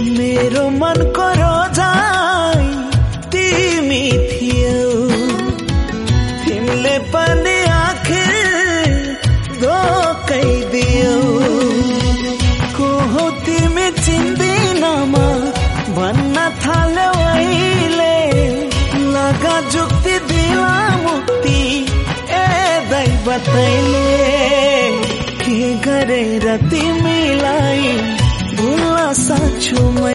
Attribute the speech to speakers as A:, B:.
A: मेरो मनको रोजाई तिमी थियौ, तिमीले पनि आखिर धोकै दियौ। को हो तिमी चिन्दिनमा भन्न थाल्यौ अहिले, लगा जुक्ति दिला मुक्ति ए दैव तैले। के गरेर तिमीलाई भुल्न सक्छु